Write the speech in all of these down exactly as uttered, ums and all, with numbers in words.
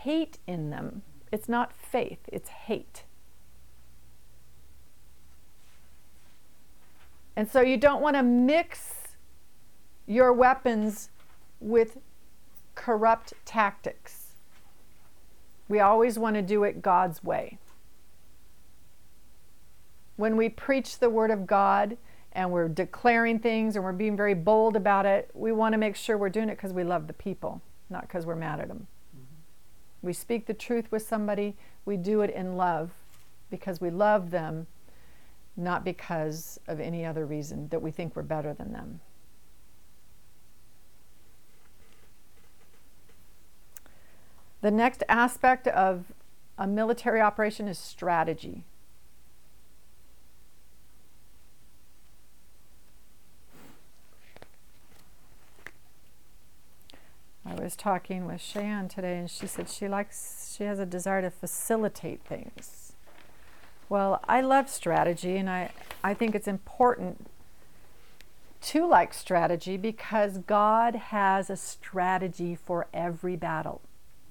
hate in them. It's not faith, it's hate. And so you don't want to mix your weapons with corrupt tactics. We always want to do it God's way. When we preach the Word of God and we're declaring things and we're being very bold about it, we want to make sure we're doing it because we love the people, not because we're mad at them. Mm-hmm. We speak the truth with somebody, we do it in love because we love them, not because of any other reason that we think we're better than them. The next aspect of a military operation is strategy. I was talking with Cheyenne today, and she said she likes, she has a desire to facilitate things. Well, I love strategy, and I, I think it's important to like strategy because God has a strategy for every battle.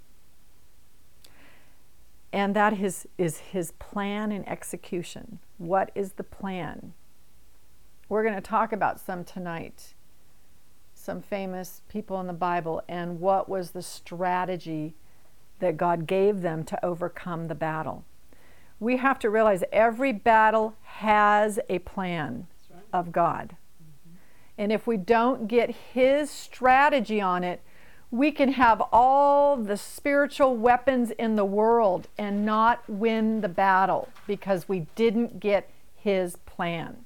And that is, is His plan and execution. What is the plan? We're going to talk about some tonight. Some famous people in the Bible and what was the strategy that God gave them to overcome the battle. We have to realize every battle has a plan right. of God. Mm-hmm. And if we don't get His strategy on it, we can have all the spiritual weapons in the world and not win the battle because we didn't get His plan.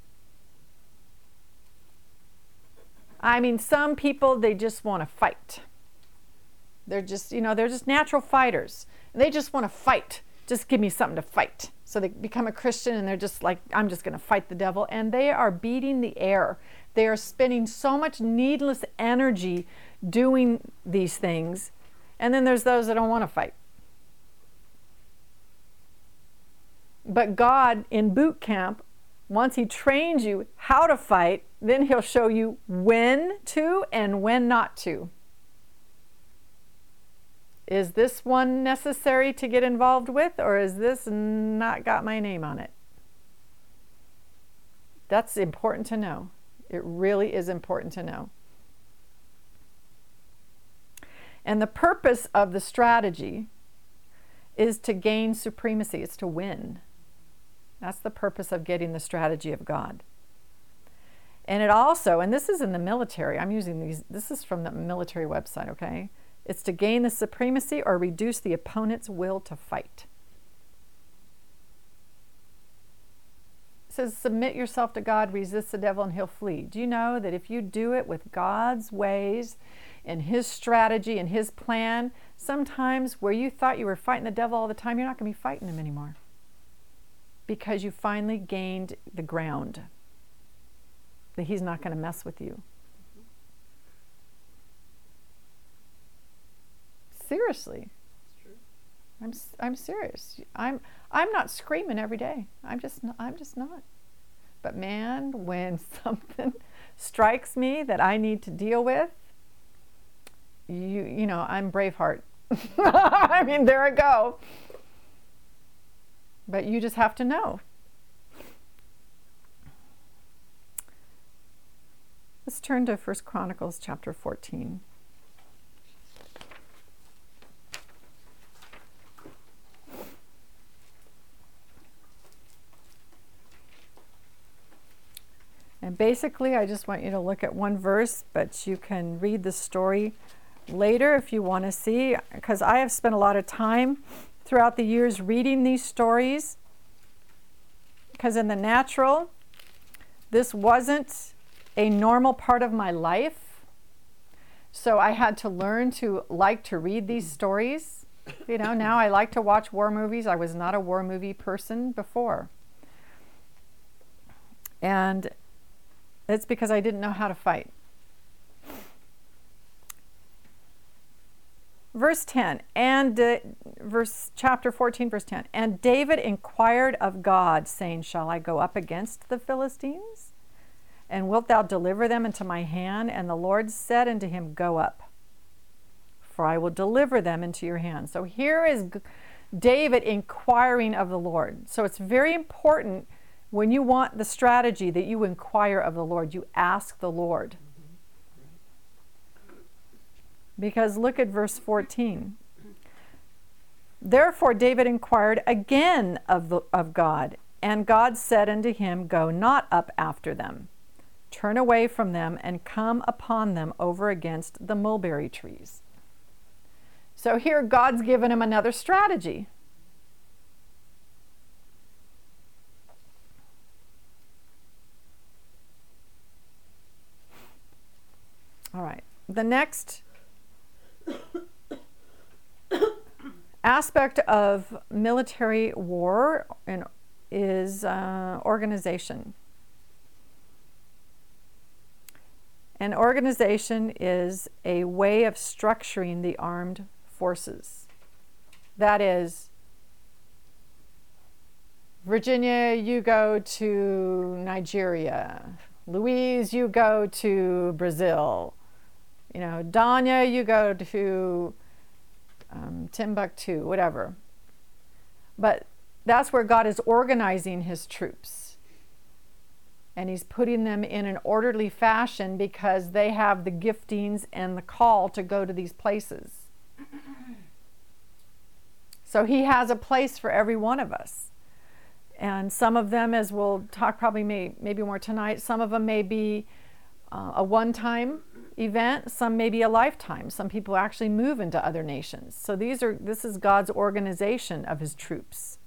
I mean, some people, they just want to fight. They're just, you know, they're just natural fighters. They just want to fight. Just give me something to fight. So they become a Christian and they're just like, I'm just going to fight the devil. And they are beating the air. They are spending so much needless energy doing these things. And then there's those that don't want to fight. But God, in boot camp, once He trains you how to fight, then He'll show you when to and when not to. Is this one necessary to get involved with, or is this not got my name on it? That's important to know. It really is important to know. And the purpose of the strategy is to gain supremacy. It's to win. That's the purpose of getting the strategy of God. And it also, and this is in the military, I'm using these, this is from the military website, okay? It's to gain the supremacy or reduce the opponent's will to fight. It says, submit yourself to God, resist the devil, and he'll flee. Do you know that if you do it with God's ways and His strategy and His plan, sometimes where you thought you were fighting the devil all the time, you're not going to be fighting him anymore. Because you finally gained the ground. That he's not going to mess with you. Seriously. That's true. I'm I'm serious. I'm I'm not screaming every day. I'm just not, I'm just not. But man, when something strikes me that I need to deal with, you you know, I'm Braveheart. I mean, there I go. But you just have to know. Let's turn to First Chronicles chapter fourteen. And basically, I just want you to look at one verse, but you can read the story later if you want to see, because I have spent a lot of time throughout the years reading these stories, because in the natural, this wasn't a normal part of my life. So I had to learn to like to read these stories. You know, now I like to watch war movies. I was not a war movie person before. And it's because I didn't know how to fight. Verse ten, and uh, verse chapter fourteen, verse ten. And David inquired of God, saying, shall I go up against the Philistines? And wilt thou deliver them into my hand? And the Lord said unto him, go up. for I will deliver them into your hands. So here is David inquiring of the Lord. So it's very important when you want the strategy that you inquire of the Lord. You ask the Lord. Because look at verse fourteen. Therefore David inquired again of, the, of God, and God said unto him, Go not up after them. Turn away from them and come upon them over against the mulberry trees. So here God's given him another strategy. All right. The next aspect of military war is uh, organization. An organization is a way of structuring the armed forces. That is, Virginia, you go to Nigeria. Louise, you go to Brazil. You know, Danya, you go to um, Timbuktu, whatever. But that's where God is organizing his troops. And he's putting them in an orderly fashion because they have the giftings and the call to go to these places. So he has a place for every one of us. And some of them, as we'll talk probably may, maybe more tonight, some of them may be uh, a one-time event, some may be a lifetime. Some people actually move into other nations. So these are this is God's organization of his troops.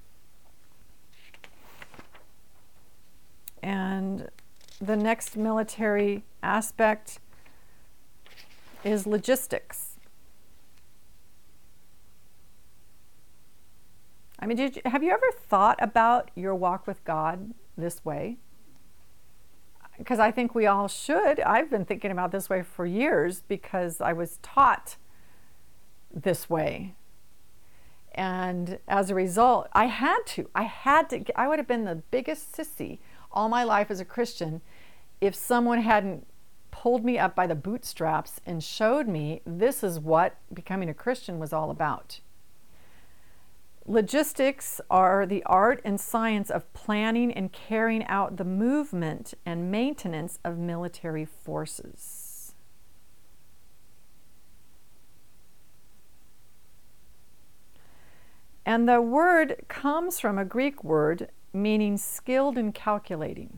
And the next military aspect is logistics. I mean, did you, have you ever thought about your walk with God this way? Because I think we all should. I've been thinking about this way for years because I was taught this way. And as a result, I had to. I had to. I would have been the biggest sissy all my life as a Christian if someone hadn't pulled me up by the bootstraps and showed me this is what becoming a Christian was all about. Logistics are the art and science of planning and carrying out the movement and maintenance of military forces. And the word comes from a Greek word meaning skilled in calculating.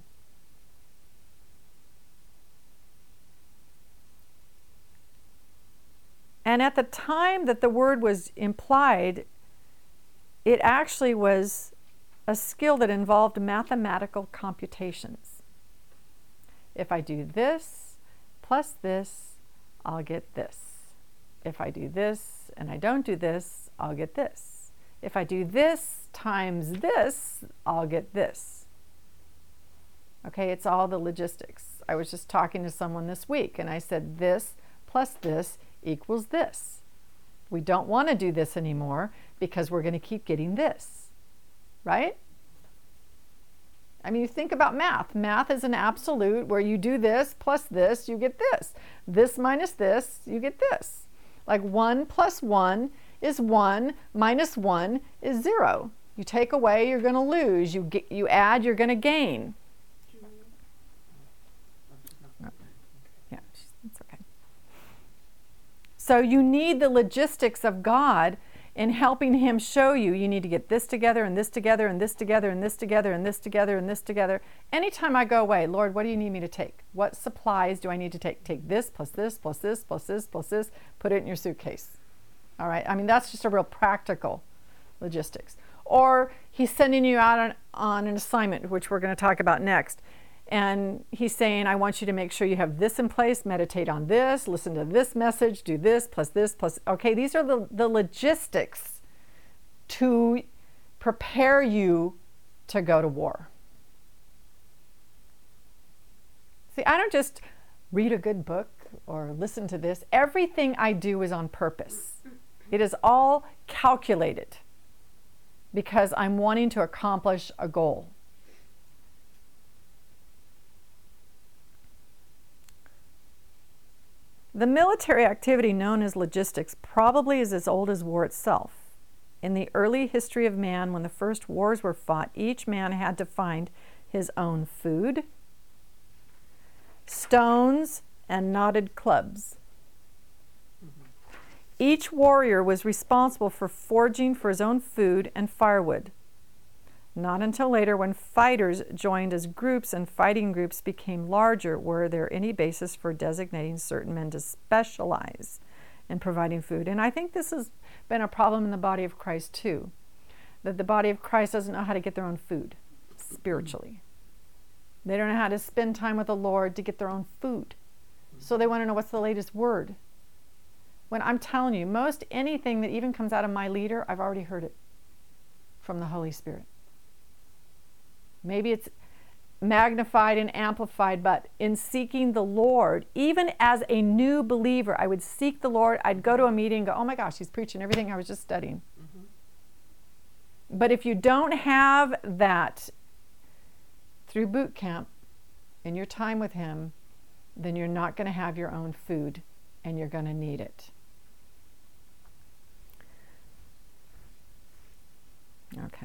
And at the time that the word was implied, it actually was a skill that involved mathematical computations. If I do this plus this, I'll get this. If I do this and I don't do this, I'll get this. If I do this times this, I'll get this. Okay, it's all the logistics. I was just talking to someone this week and I said this plus this equals this. We don't want to do this anymore because we're going to keep getting this, right? I mean, you think about math. Math is an absolute where you do this plus this, you get this. This minus this, you get this. Like one plus one is one, minus one is zero. You take away, you're going to lose. You get, you add, you're going to gain. Yeah, it's okay. So you need the logistics of God in helping him show you, you need to get this together and this together and this together and this together and this together and this together. Anytime I go away, Lord, what do you need me to take? What supplies do I need to take? Take this plus this plus this plus this plus this, put it in your suitcase. All right, I mean, that's just a real practical logistics. Or he's sending you out on, on an assignment, which we're going to talk about next. And he's saying, I want you to make sure you have this in place, meditate on this, listen to this message, do this, plus this, plus, okay, these are the, the logistics to prepare you to go to war. See, I don't just read a good book or listen to this. Everything I do is on purpose. It is all calculated because I'm wanting to accomplish a goal. The military activity known as logistics probably is as old as war itself. In the early history of man, when the first wars were fought, each man had to find his own food, stones, and knotted clubs. Mm-hmm. Each warrior was responsible for foraging for his own food and firewood. Not until later, when fighters joined as groups and fighting groups became larger, were there any basis for designating certain men to specialize in providing food. And I think this has been a problem in the body of Christ too, that the body of Christ doesn't know how to get their own food spiritually. They don't know how to spend time with the Lord to get their own food. So they want to know what's the latest word. When I'm telling you, most anything that even comes out of my leader, I've already heard it from the Holy Spirit. Maybe it's magnified and amplified, but in seeking the Lord, even as a new believer, I would seek the Lord. I'd go to a meeting and go, oh my gosh, he's preaching everything I was just studying. Mm-hmm. But if you don't have that through boot camp in your time with him, then you're not going to have your own food and you're going to need it. Okay.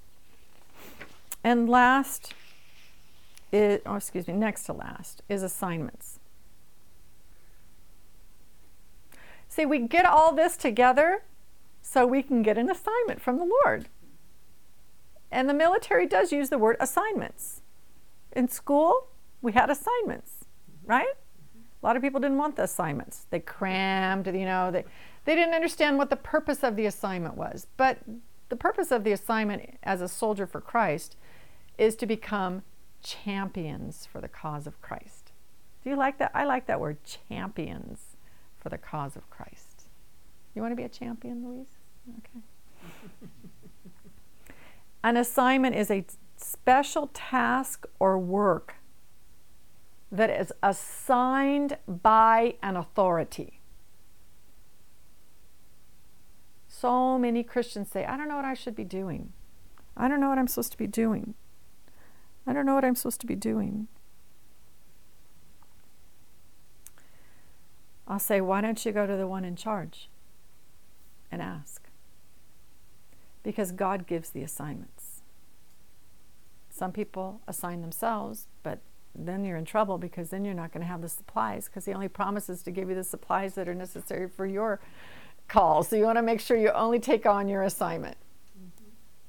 And last is, oh, excuse me, next to last is assignments. See, we get all this together so we can get an assignment from the Lord. And the military does use the word assignments. In school, we had assignments, right? A lot of people didn't want the assignments. They crammed, you know, they, they didn't understand what the purpose of the assignment was. But the purpose of the assignment as a soldier for Christ is to become champions for the cause of Christ. Do you like that? I like that word, champions for the cause of Christ. You want to be a champion, Louise? Okay. An assignment is a special task or work that is assigned by an authority. So many Christians say, I don't know what I should be doing. I don't know what I'm supposed to be doing. I don't know what I'm supposed to be doing. I'll say, why don't you go to the one in charge and ask? Because God gives the assignments. Some people assign themselves, but then you're in trouble because then you're not going to have the supplies, because He only promises to give you the supplies that are necessary for your call. So you want to make sure you only take on your assignment. Mm-hmm.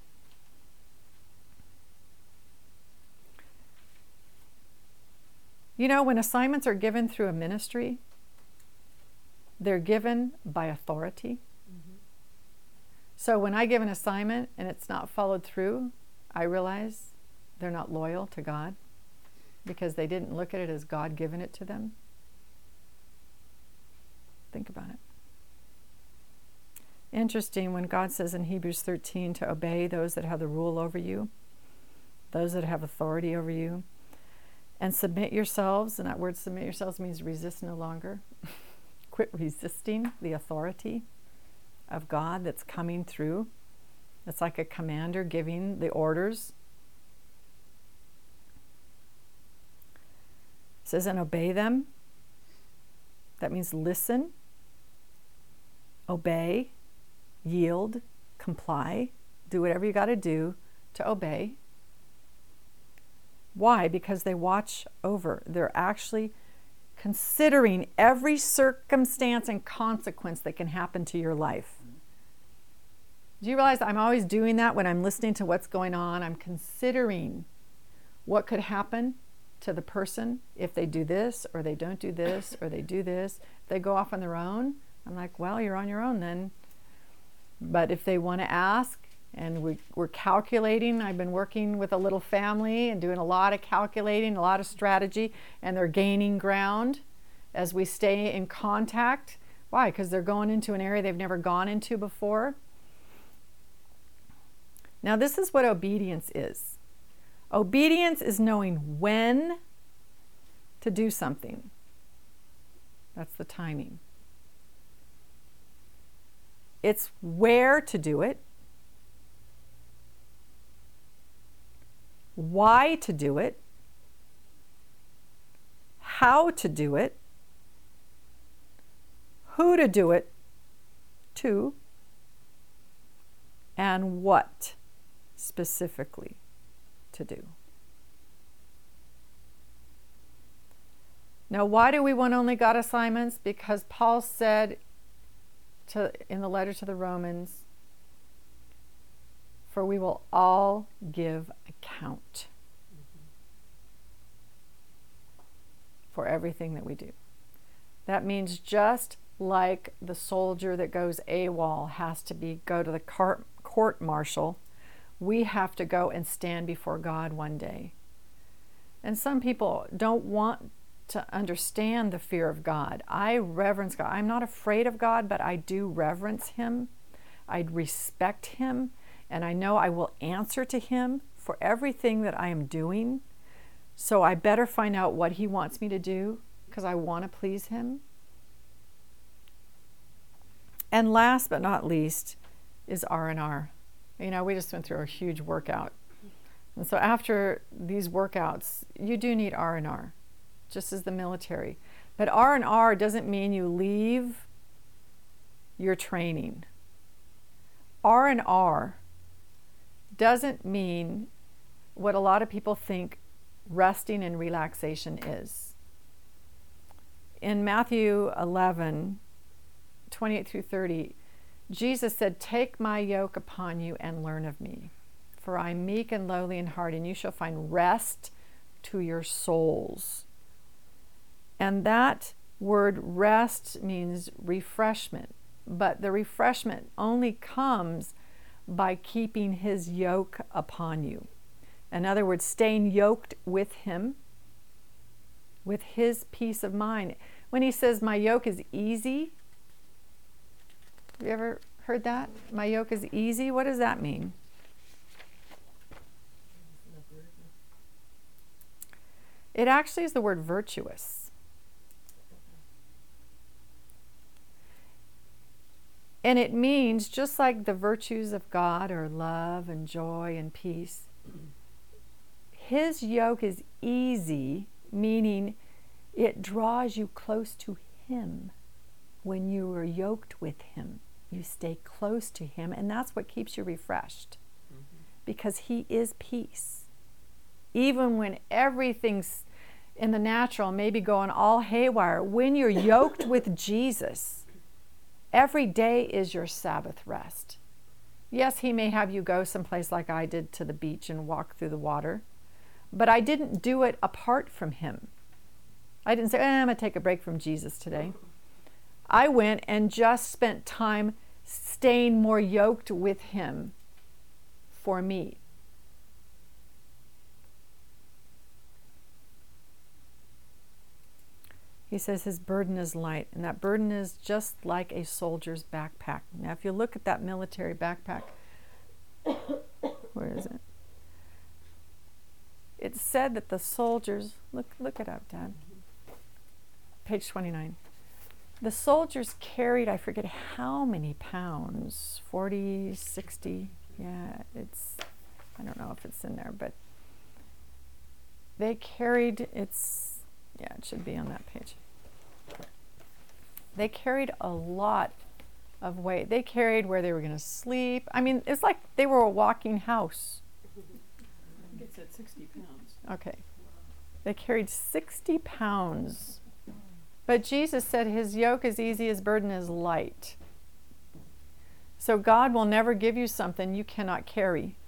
You know, when assignments are given through a ministry, they're given by authority. Mm-hmm. So when I give an assignment and it's not followed through, I realize they're not loyal to God because they didn't look at it as God given it to them. Think about it. Interesting when God says in Hebrews thirteen to obey those that have the rule over you, those that have authority over you, and submit yourselves. And that word submit yourselves means resist no longer. Quit resisting the authority of God that's coming through. It's like a commander giving the orders. It says, and obey them. That means listen, obey, yield, comply, do whatever you got to do to obey. Why? Because they watch over. They're actually considering every circumstance and consequence that can happen to your life. Do you realize I'm always doing that when I'm listening to what's going on? I'm considering what could happen to the person if they do this, or they don't do this, or they do this. If they go off on their own, I'm like, well, you're on your own then. But if they want to ask, and we, we're calculating, I've been working with a little family and doing a lot of calculating, a lot of strategy, and they're gaining ground as we stay in contact. Why? Because they're going into an area they've never gone into before. Now, this is what obedience is. Obedience is knowing when to do something. That's the timing. It's where to do it, why to do it, how to do it, who to do it to, and what specifically to do. Now, why do we want only God assignments? Because Paul said to, in the letter to the Romans, for we will all give account for everything that we do. That means just like the soldier that goes AWOL has to be go to the court martial, we have to go and stand before God one day. And some people don't want to understand the fear of God. I reverence God. I'm not afraid of God, but I do reverence Him. I respect Him, and I know I will answer to Him for everything that I am doing. So I better find out what He wants me to do because I want to please Him. And last but not least is R and R. You know, we just went through a huge workout. And so after these workouts, you do need R and R, just as the military. But R and R doesn't mean you leave your training. R and R doesn't mean what a lot of people think resting and relaxation is. In Matthew eleven, twenty-eight through thirty, Jesus said, "Take my yoke upon you and learn of me, for I am meek and lowly in heart, and you shall find rest to your souls." And that word rest means refreshment, but the refreshment only comes by keeping His yoke upon you. In other words, staying yoked with Him, with His peace of mind. When He says, my yoke is easy, have you ever heard that? My yoke is easy. What does that mean? It actually is the word virtuous. And it means, just like the virtues of God are love and joy and peace, His yoke is easy, meaning it draws you close to Him. When you are yoked with Him, you stay close to Him, and that's what keeps you refreshed. Mm-hmm. Because He is peace. Even when everything's in the natural maybe going all haywire, when you're yoked with Jesus, every day is your Sabbath rest. Yes, He may have you go someplace like I did to the beach and walk through the water, but I didn't do it apart from Him. I didn't say, eh, I'm going to take a break from Jesus today. I went and just spent time staying more yoked with Him for me. He says His burden is light, and that burden is just like a soldier's backpack. Now, if you look at that military backpack, where is it? It said that the soldiers, look, look it up, Dad. Page twenty-nine. The soldiers carried, I forget how many pounds, forty, sixty, yeah, it's, I don't know if it's in there, but they carried, it's, yeah, it should be on that page. They carried a lot of weight. They carried where they were going to sleep. I mean, it's like they were a walking house. I think it's at sixty pounds. Okay. They carried sixty pounds. But Jesus said His yoke is easy, His burden is light. So God will never give you something you cannot carry.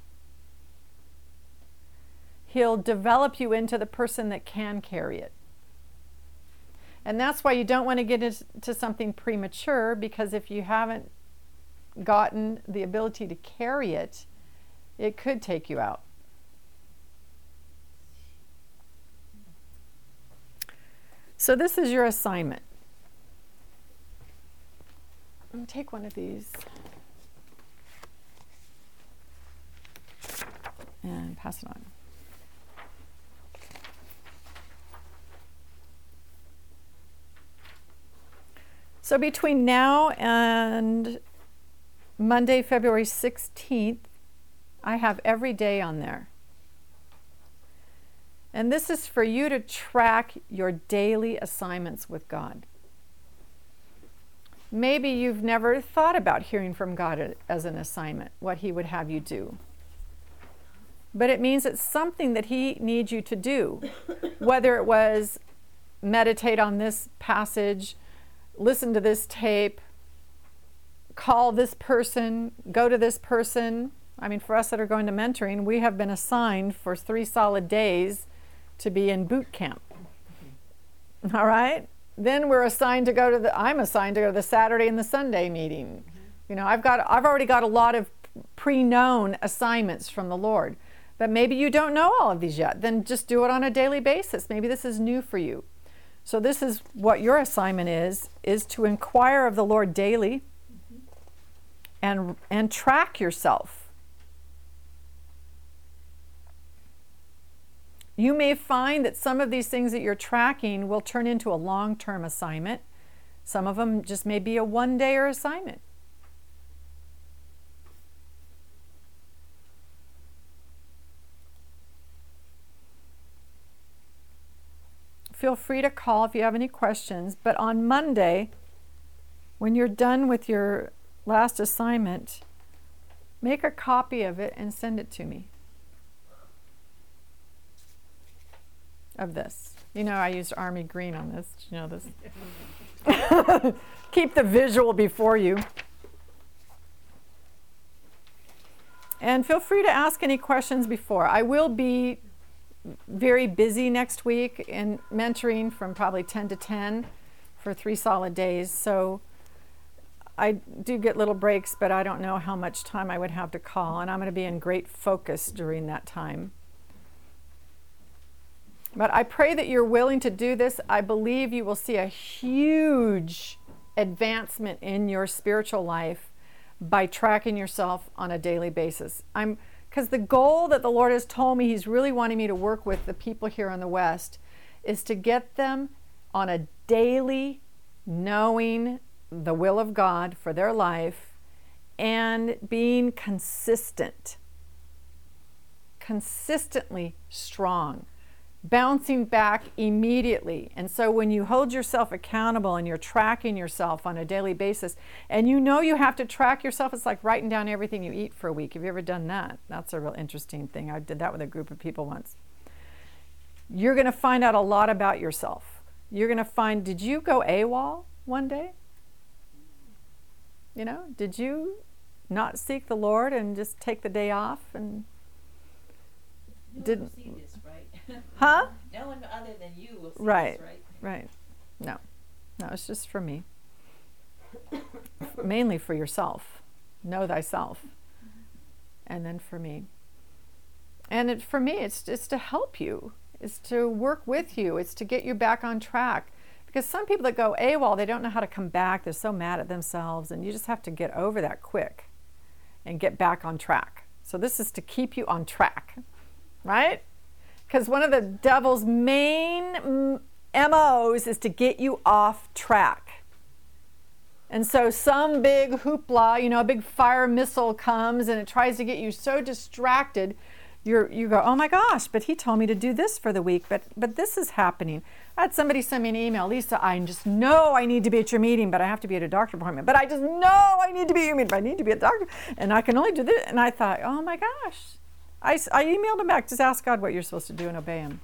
He'll develop you into the person that can carry it. And that's why you don't want to get into something premature, because if you haven't gotten the ability to carry it, it could take you out. So this is your assignment. I'm going to take one of these and pass it on. So between now and Monday, February sixteenth, I have every day on there. And this is for you to track your daily assignments with God. Maybe you've never thought about hearing from God as an assignment, what He would have you do. But it means it's something that He needs you to do. Whether it was meditate on this passage, listen to this tape, call this person, go to this person. I mean, for us that are going to mentoring, we have been assigned for three solid days to be in boot camp. All right? Then we're assigned to go to the, I'm assigned to go to the Saturday and the Sunday meeting. Mm-hmm. You know, I've got, I've already got a lot of pre-known assignments from the Lord. But maybe you don't know all of these yet. Then just do it on a daily basis. Maybe this is new for you. So this is what your assignment is, is to inquire of the Lord daily mm-hmm. and, and track yourself. You may find that some of these things that you're tracking will turn into a long-term assignment. Some of them just may be a one-dayer assignment. Feel free to call if you have any questions. But on Monday, when you're done with your last assignment, make a copy of it and send it to me. Of this. You know, I used Army Green on this. Did you know this? Keep the visual before you. And feel free to ask any questions before. I will be very busy next week in mentoring from probably ten to ten for three solid days. So I do get little breaks, but I don't know how much time I would have to call. And I'm going to be in great focus during that time. But I pray that you're willing to do this. I believe you will see a huge advancement in your spiritual life by tracking yourself on a daily basis. I'm because the goal that the Lord has told me He's really wanting me to work with the people here in the West is to get them on a daily knowing the will of God for their life and being consistent, consistently strong. Bouncing back immediately. And so when you hold yourself accountable and you're tracking yourself on a daily basis, and you know you have to track yourself, it's like writing down everything you eat for a week. Have you ever done that? That's a real interesting thing. I did that with a group of people once. You're going to find out a lot about yourself. You're going to find, did you go AWOL one day? You know, did you not seek the Lord and just take the day off and you didn't see this, right? Huh? No one other than you will see right, this, right? Right. No. No, it's just for me. Mainly for yourself. Know thyself. And then for me. And it, for me, it's, it's to help you. It's to work with you. It's to get you back on track. Because some people that go AWOL, they don't know how to come back. They're so mad at themselves. And you just have to get over that quick and get back on track. So this is to keep you on track. Right? Because one of the devil's main M Os is to get you off track. And so some big hoopla, you know, a big fire missile comes and it tries to get you so distracted. You're, you go, oh my gosh, but he told me to do this for the week, but, but this is happening. I had somebody send me an email, Lisa, I just know I need to be at your meeting, but I have to be at a doctor appointment. But I just know I need to be at your meeting, but I need to be at a doctor. And I can only do this. And I thought, oh my gosh. I, I emailed him back, just ask God what you're supposed to do and obey Him.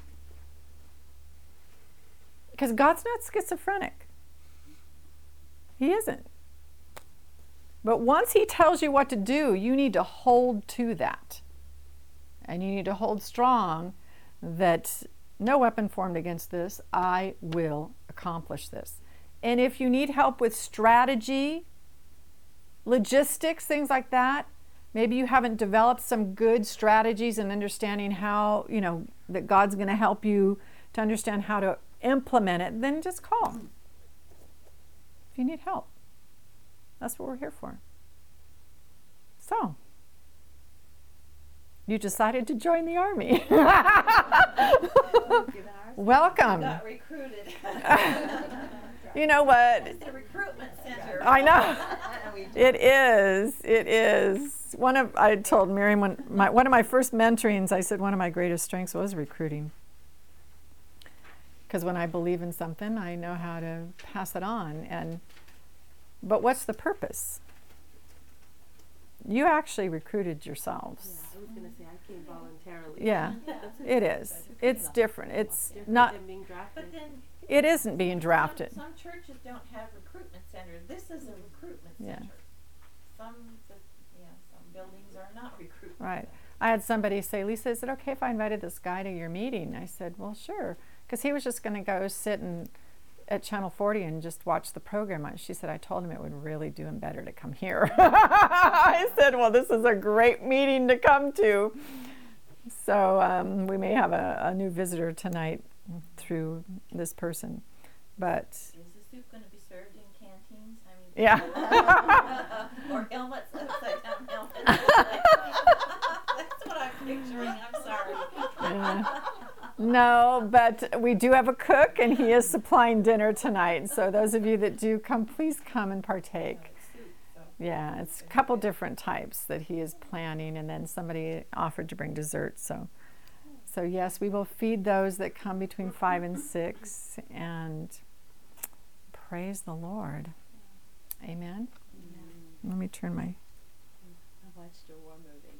Because God's not schizophrenic. He isn't. But once He tells you what to do, you need to hold to that. And you need to hold strong that no weapon formed against this, I will accomplish this. And if you need help with strategy, logistics, things like that, maybe you haven't developed some good strategies and understanding how, you know, that God's going to help you to understand how to implement it, then just call. If you need help. That's what we're here for. So, you decided to join the Army. Welcome. We got recruited. You know what? It's the recruitment center. I know. It is. It is. One of I told Miriam when my one of my first mentorings, I said one of my greatest strengths was recruiting. Because when I believe in something, I know how to pass it on. And But what's the purpose? You actually recruited yourselves. Yeah, I was going to say I came voluntarily. Yeah, Yeah. it is. It's different. It's Different not, than being drafted. But then it isn't being drafted. Some, some churches don't have recruitment centers. This is a recruitment Yeah. center. Some, the, yeah, some buildings are not recruitment. Right. I had somebody say, Lisa, is it okay if I invited this guy to your meeting? I said, well, sure. Because he was just going to go sit and at Channel forty and just watch the program. She said, I told him it would really do him better to come here. I said, well, this is a great meeting to come to. So um, we may have a, a new visitor tonight through this person. But Is the soup going to be served in canteens? I mean, yeah. or helmets, upside down helmets. That's what I'm picturing. I'm sorry. Yeah. No, but we do have a cook, and he is supplying dinner tonight. So those of you that do come, please come and partake. Soup, so. Yeah, it's a couple different types that he is planning, and then somebody offered to bring dessert. So, so yes, we will feed those that come between five and six, and praise the Lord. Amen. Mm. Let me turn my. I watched a war movie.